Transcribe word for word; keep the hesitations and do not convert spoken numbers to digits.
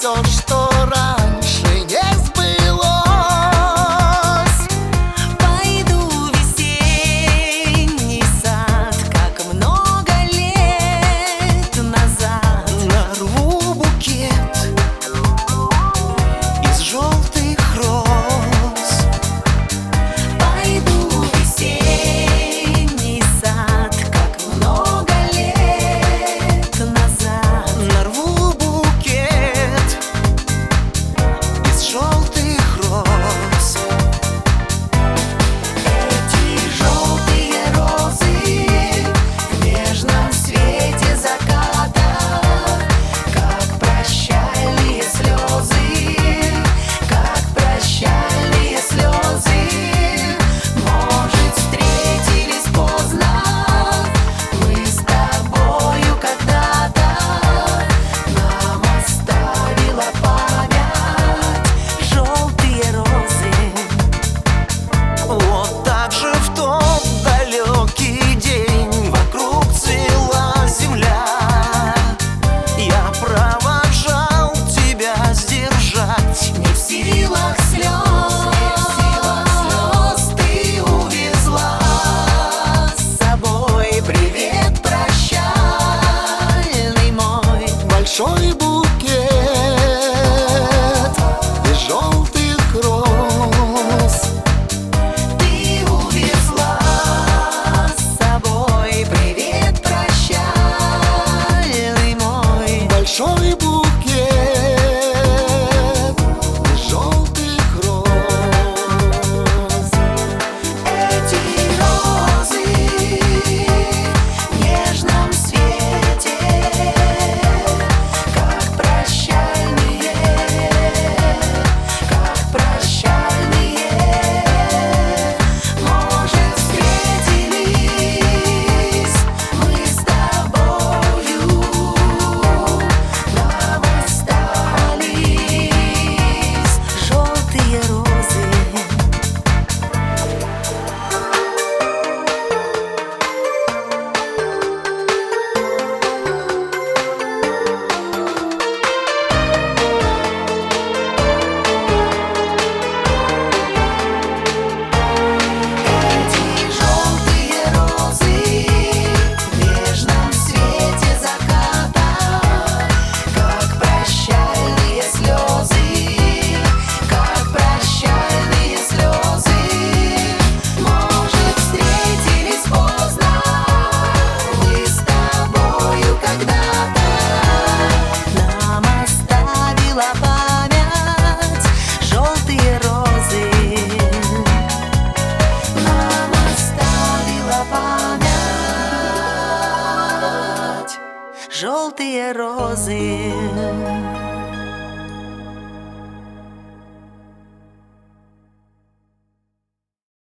все, что раньше не сбылось. Пойду в весенний сад, как много лет назад. Нарву букет из желтых роз. Пойду в весенний сад, как много лет назад. Нарву букет из желтых роз. Эти желтые розы в нежном свете заката, как прощальные слезы, как прощальные слезы. Может, встретились поздно мы с тобою когда-то, нам оставила память желтые розы. Вот так же в тот далекий день вокруг цвела земля. Я провожал тебя сдержать. Не в силах слез ты увезла с собой. Привет прощальный мой. Большой букет из желтых роз. Ты увезла с собой. Привет прощальный мой. Большой букет из желтых роз. Эти розы в нежном свете, как прощальные, как прощальные. Может, встретились мы с тобою, нам остались желтые розы. Эти желтые розы в нежном свете заката, как прощальные слезы, как прощальные слезы. Может, встретились поздно мы с тобою когда-то, нам оставила память желтые розы. Нам оставила память желтые розы.